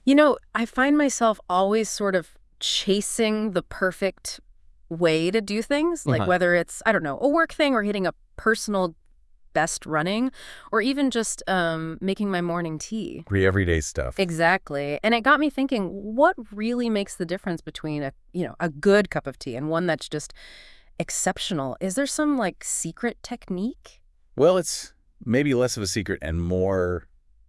I find myself always sort of chasing the perfect way to do things, like Uh-huh. whether it's, I don't know, a work thing or hitting a personal best running, or even just making my morning tea. Everyday stuff. Exactly. And it got me thinking, what really makes the difference between a good cup of tea and one that's just exceptional? Is there some like secret technique? Well, it's maybe less of a secret and more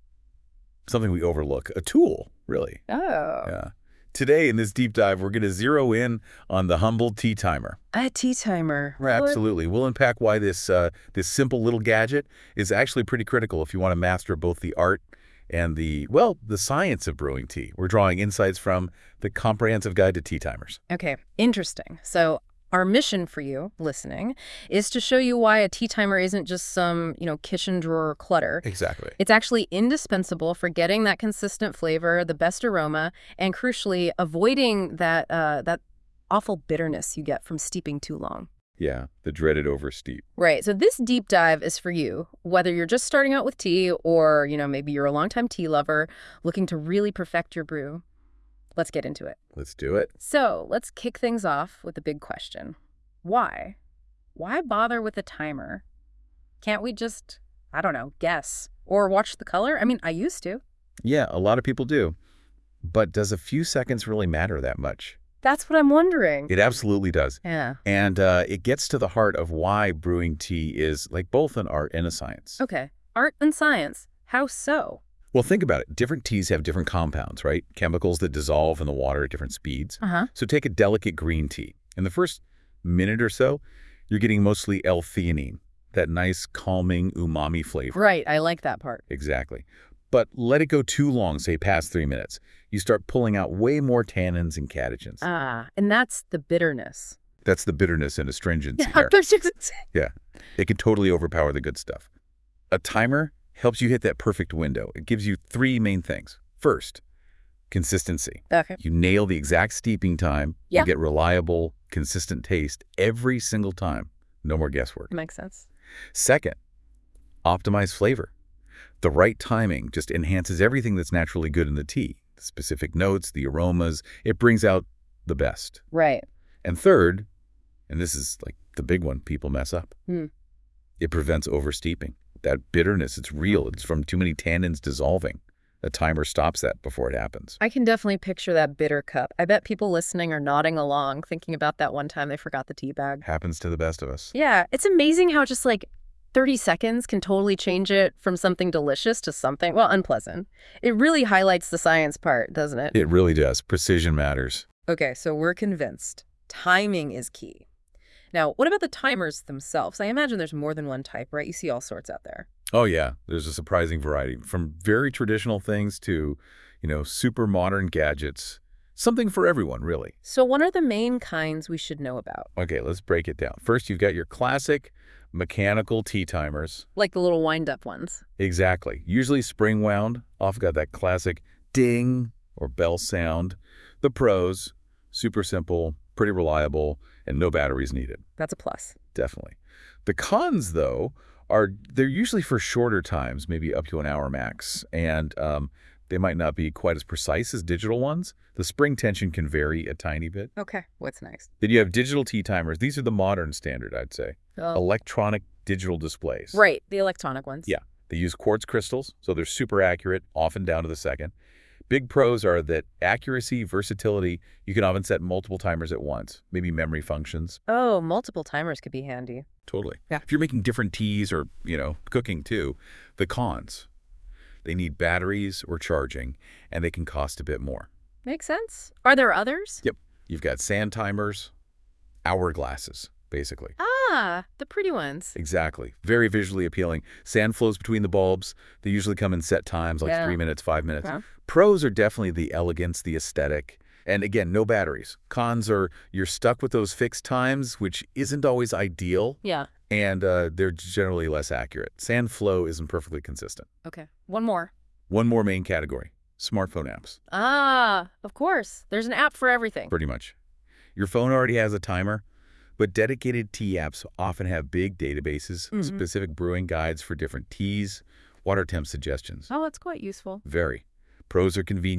something we overlook. A tool, really. Oh, Yeah. Today, in this deep dive, we're going to zero in on the humble tea timer. a tea timer. Right, What? absolutely. We'll unpack why this simple little gadget is actually pretty critical if you want to master both the art and the science of brewing tea. We're drawing insights from the Comprehensive Guide to Tea Timers. Okay, interesting. So our mission for you listening is to show you why a tea timer isn't just some, kitchen drawer clutter. Exactly. It's actually indispensable for getting that consistent flavor, the best aroma, and crucially avoiding that awful bitterness you get from steeping too long. Yeah, the dreaded oversteep. Right. So this deep dive is for you, whether you're just starting out with tea or, maybe you're a longtime tea lover looking to really perfect your brew. Let's get into it. Let's do it. So let's kick things off with the big question. Why? Why bother with a timer? Can't we just, I don't know, guess or watch the color? I mean, I used to. Yeah, a lot of people do. But does a few seconds really matter that much? That's what I'm wondering. It absolutely does. Yeah. And it gets to the heart of why brewing tea is like both an art and a science. Okay. Art and science. How so? Well, think about it. Different teas have different compounds, right? Chemicals that dissolve in the water at different speeds. Uh-huh. So take a delicate green tea. In the first minute or so, you're getting mostly L-theanine, that nice, calming umami flavor. Right. I like that part. Exactly. But let it go too long, say past 3 minutes. You start pulling out way more tannins and catechins. Ah, and that's the bitterness. That's the bitterness and astringency Yeah, there. that's just- Yeah. It can totally overpower the good stuff. A timer helps you hit that perfect window. It gives you 3 main things. First, consistency. Okay. You nail the exact steeping time. Yeah. You get reliable, consistent taste every single time. No more guesswork. Makes sense. Second, optimize flavor. The right timing just enhances everything that's naturally good in the tea. The specific notes, the aromas, it brings out the best. Right. And third, and this is like the big one people mess up, Hmm. it prevents oversteeping. That bitterness, it's real. It's from too many tannins dissolving. A timer stops that before it happens. I can definitely picture that bitter cup. I bet people listening are nodding along, thinking about that one time they forgot the tea bag. Happens to the best of us. Yeah, it's amazing how just like 30 seconds can totally change it from something delicious to something, well, unpleasant. It really highlights the science part, doesn't it? It really does. Precision matters. Okay, so we're convinced. Timing is key. Now, what about the timers themselves? I imagine there's more than one type, right? You see all sorts out there. Oh, yeah. There's a surprising variety. From very traditional things to, super modern gadgets. Something for everyone, really. So what are the main kinds we should know about? Okay, let's break it down. First, you've got your classic mechanical tea timers. Like the little wind-up ones. Exactly. Usually spring wound. Often got that classic ding or bell sound. The pros, super simple, pretty reliable, and no batteries needed. That's a plus. Definitely. The cons, though, they're usually for shorter times, maybe up to an hour max, and they might not be quite as precise as digital ones. The spring tension can vary a tiny bit. Okay, what's next? Then you have digital tea timers. These are the modern standard, I'd say. Oh, Electronic digital displays. right, the electronic ones. Yeah. They use quartz crystals, so they're super accurate, often down to the second. Big pros are that accuracy, versatility, you can often set multiple timers at once, maybe memory functions. Oh, multiple timers could be handy. Totally. Yeah. If you're making different teas or, cooking too, the cons. They need batteries or charging, and they can cost a bit more. Makes sense. Are there others? Yep. You've got sand timers, hourglasses, basically. Ah, the pretty ones. Exactly. Very visually appealing. Sand flows between the bulbs. They usually come in set times, like Yeah. 3 minutes, 5 minutes. Okay. Pros are definitely the elegance, the aesthetic. And again, no batteries. Cons are you're stuck with those fixed times, which isn't always ideal, Yeah. and they're generally less accurate. Sand flow isn't perfectly consistent. Okay. One more. One more main category, smartphone apps, Ah, of course. There's an app for everything. pretty much. Your phone already has a timer, but dedicated tea apps often have big databases, Mhm. specific brewing guides for different teas, water temp suggestions. Oh, that's quite useful. Very. Pros are convenience,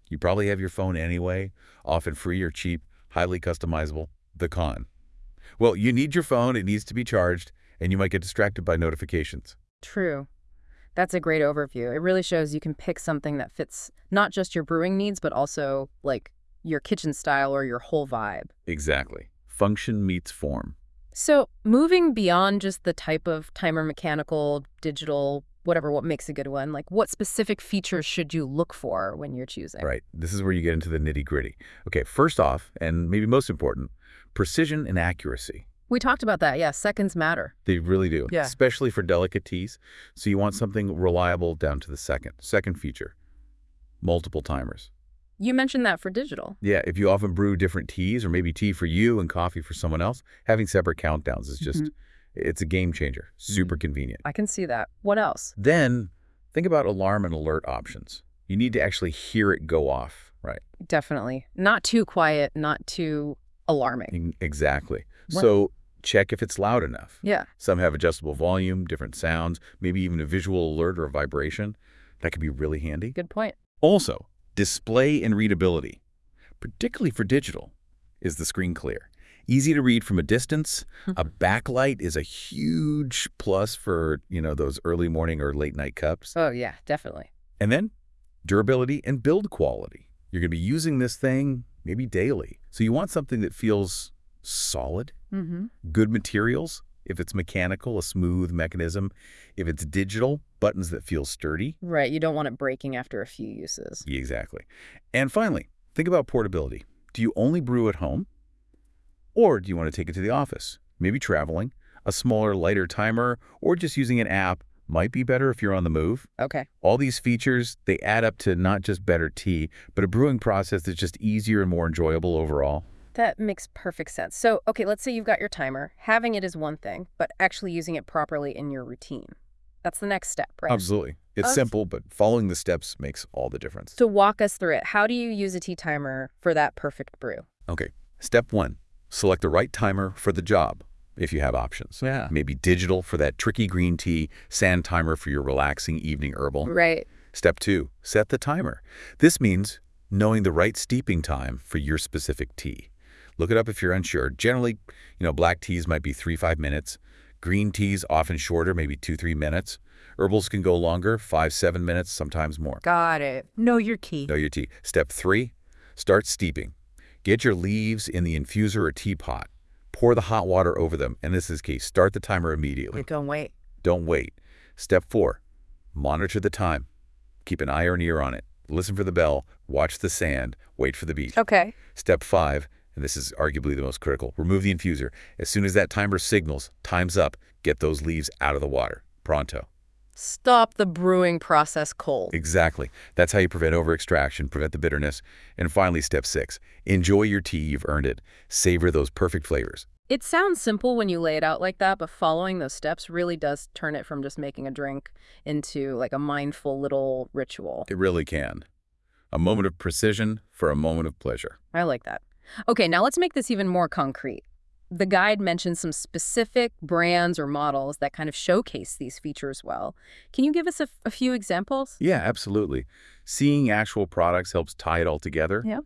You probably have your phone anyway, often free or cheap, highly customizable. The con. Well, you need your phone, it needs to be charged, and you might get distracted by notifications. True. That's a great overview. It really shows you can pick something that fits not just your brewing needs, but also, like, your kitchen style or your whole vibe. Exactly. Function meets form. So, moving beyond just the type of timer, mechanical, digital, whatever, what makes a good one, like, what specific features should you look for when you're choosing? Right. This is where you get into the nitty-gritty. Okay, first off, and maybe most important, precision and accuracy. We talked about that. Yeah, seconds matter. They really do, Yeah. especially for delicate teas. So you want something reliable down to the second. Second feature, multiple timers. You mentioned that for digital. Yeah, if you often brew different teas or maybe tea for you and coffee for someone else, having separate countdowns is just, it's a game changer. Super convenient. I can see that. What else? Then think about alarm and alert options. You need to actually hear it go off, right? Definitely. Not too quiet, not too alarming. Exactly. What? So check if it's loud enough. Yeah. Some have adjustable volume, different sounds, maybe even a visual alert or a vibration. That could be really handy. Good point. Also, display and readability, particularly for digital. Is the screen clear? Easy to read from a distance. A backlight is a huge plus for, those early morning or late night cups. Oh, yeah, definitely. And then durability and build quality. You're going to be using this thing maybe daily. So you want something that feels solid, good materials. If it's mechanical, a smooth mechanism. If it's digital, buttons that feel sturdy. Right. You don't want it breaking after a few uses. Exactly. And finally, think about portability. Do you only brew at home? Or do you want to take it to the office? Maybe traveling. A smaller, lighter timer, or just using an app might be better if you're on the move. Okay. All these features, they add up to not just better tea, but a brewing process that's just easier and more enjoyable overall. That makes perfect sense. So, okay, let's say you've got your timer. Having it is one thing, but actually using it properly in your routine. That's the next step, right? Absolutely. It's simple, but following the steps makes all the difference. So walk us through it. How do you use a tea timer for that perfect brew? Okay. Step 1, select the right timer for the job, if you have options. Yeah. Maybe digital for that tricky green tea, sand timer for your relaxing evening herbal. Right. Step 2, set the timer. This means knowing the right steeping time for your specific tea. Look it up if you're unsure. Generally, black teas might be 3-5 minutes. Green teas often shorter, maybe 2-3 minutes. Herbals can go longer, 5-7 minutes, sometimes more. Got it. Know your tea. Know your tea. Step 3, start steeping. Get your leaves in the infuser or teapot. Pour the hot water over them, and this is key. Start the timer immediately. Don't wait. Don't wait. Step 4, monitor the time. Keep an eye or an ear on it. Listen for the bell. Watch the sand. Wait for the beat. Okay. Step 5, and this is arguably the most critical, remove the infuser. As soon as that timer signals, time's up, get those leaves out of the water. Pronto. Stop the brewing process cold. Exactly. That's how you prevent over-extraction, prevent the bitterness. And finally, step 6, enjoy your tea. You've earned it. Savor those perfect flavors. It sounds simple when you lay it out like that, but following those steps really does turn it from just making a drink into like a mindful little ritual. It really can. A moment of precision for a moment of pleasure. I like that. Okay, now let's make this even more concrete. The guide mentions some specific brands or models that kind of showcase these features well. Can you give us a few examples? Yeah, absolutely. Seeing actual products helps tie it all together. Yeah.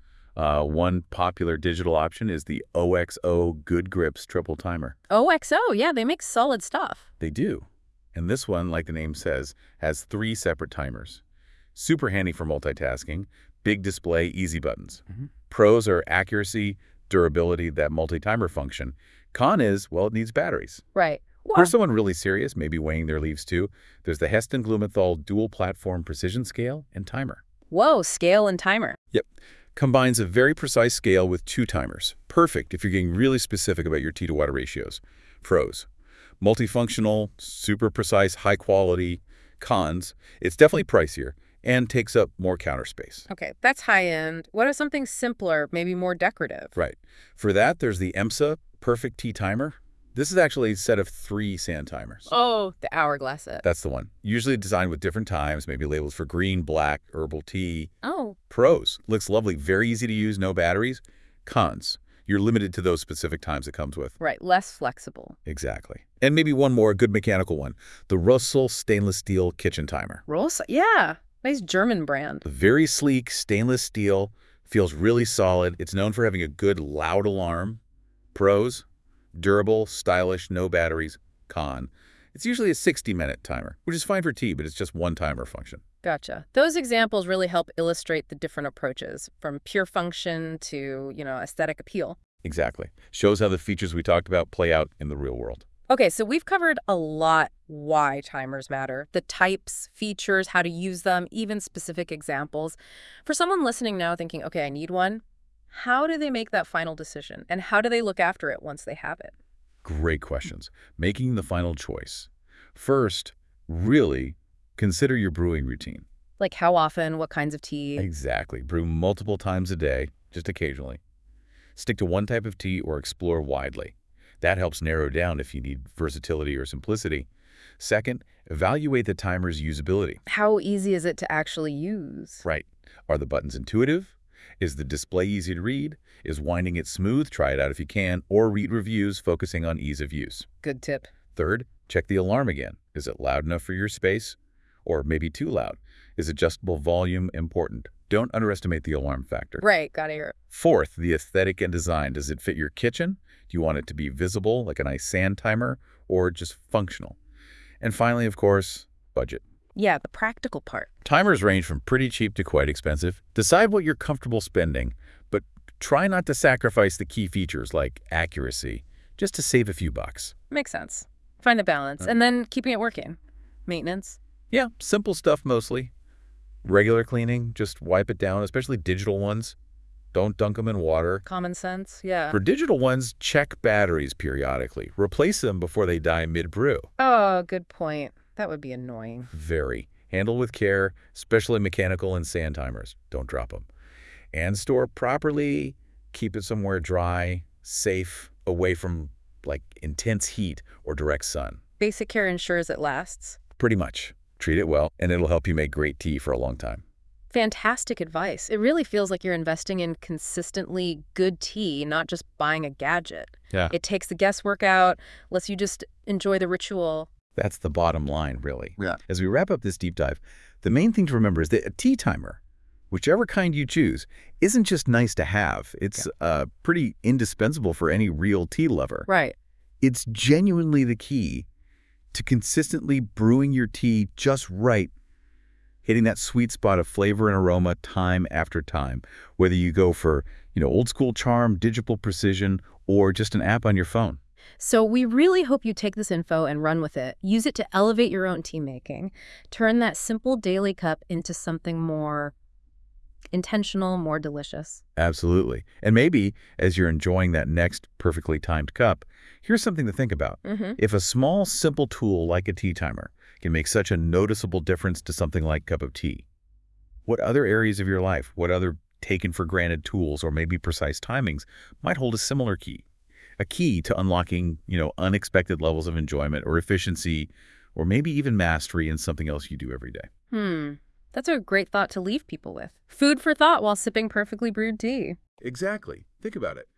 One popular digital option is the OXO Good Grips Triple Timer. OXO, yeah, they make solid stuff. They do. And this one, like the name says, has 3 separate timers. Super handy for multitasking, big display, easy buttons. Pros are accuracy, durability, that multi-timer function. Con is, well, it needs batteries. Right. For someone really serious, maybe weighing their leaves too, there's the Heston Blumenthal dual platform precision scale and timer. Whoa, scale and timer. Yep. Combines a very precise scale with 2 timers. Perfect if you're getting really specific about your tea to water ratios. Pros, multifunctional, super precise, high quality. Cons, it's definitely pricier and takes up more counter space. Okay, that's high end. What is something simpler, maybe more decorative? Right. For that, there's the EMSA Perfect Tea Timer. This is actually a set of 3 sand timers. Oh, the hourglass set. That's the one. Usually designed with different times, maybe labels for green, black, herbal tea. Oh. Pros, looks lovely, very easy to use, no batteries. Cons, you're limited to those specific times it comes with. Right, less flexible. Exactly. And maybe one more, a good mechanical one. The Russell Stainless Steel Kitchen Timer. Rosa, yeah. Nice German brand. Very sleek, stainless steel, feels really solid. It's known for having a good loud alarm. Pros: durable, stylish, no batteries. Con: it's usually a 60-minute timer, which is fine for tea, but it's just one timer function. Gotcha. Those examples really help illustrate the different approaches, from pure function to, aesthetic appeal. Exactly. Shows how the features we talked about play out in the real world. Okay, so we've covered a lot why timers matter. The types, features, how to use them, even specific examples. For someone listening now thinking, okay, I need one, how do they make that final decision? And how do they look after it once they have it? Great questions. Making the final choice. First, really consider your brewing routine. Like how often, what kinds of tea? Exactly. Brew multiple times a day, just occasionally. Stick to one type of tea or explore widely. That helps narrow down if you need versatility or simplicity. Second, evaluate the timer's usability. How easy is it to actually use? Right. Are the buttons intuitive? Is the display easy to read? Is winding it smooth? Try it out if you can. Or read reviews focusing on ease of use. Good tip. Third, check the alarm again. Is it loud enough for your space? Or maybe too loud? Is adjustable volume important? Don't underestimate the alarm factor. Right, gotta hear it. Fourth, the aesthetic and design. Does it fit your kitchen? Do you want it to be visible, like a nice sand timer, or just functional? And finally, of course, budget. Yeah, the practical part. Timers range from pretty cheap to quite expensive. Decide what you're comfortable spending, but try not to sacrifice the key features like accuracy, just to save a few bucks. Makes sense. Find the balance. And then keeping it working. Maintenance. Yeah, simple stuff mostly. Regular cleaning, just wipe it down, especially digital ones. Don't dunk them in water. Common sense, yeah. For digital ones, check batteries periodically. Replace them before they die mid-brew. Oh, good point. That would be annoying. Very. Handle with care, especially mechanical and sand timers. Don't drop them. And store properly. Keep it somewhere dry, safe, away from, intense heat or direct sun. Basic care ensures it lasts. Pretty much. Treat it well, and it'll help you make great tea for a long time. Fantastic advice. It really feels like you're investing in consistently good tea, not just buying a gadget. Yeah. It takes the guesswork out, lets you just enjoy the ritual. That's the bottom line, really. Yeah. As we wrap up this deep dive, the main thing to remember is that a tea timer, whichever kind you choose, isn't just nice to have. It's pretty indispensable for any real tea lover. Right. It's genuinely the key to consistently brewing your tea just right, hitting that sweet spot of flavor and aroma time after time, whether you go for, old school charm, digital precision, or just an app on your phone. So we really hope you take this info and run with it. Use it to elevate your own tea making. Turn that simple daily cup into something more intentional, more delicious. Absolutely. And maybe as you're enjoying that next perfectly timed cup, here's something to think about. If a small, simple tool like a tea timer can make such a noticeable difference to something like cup of tea, what other areas of your life, what other taken-for-granted tools or maybe precise timings might hold a similar key? A key to unlocking, unexpected levels of enjoyment or efficiency or maybe even mastery in something else you do every day. That's a great thought to leave people with. Food for thought while sipping perfectly brewed tea. Exactly. Think about it.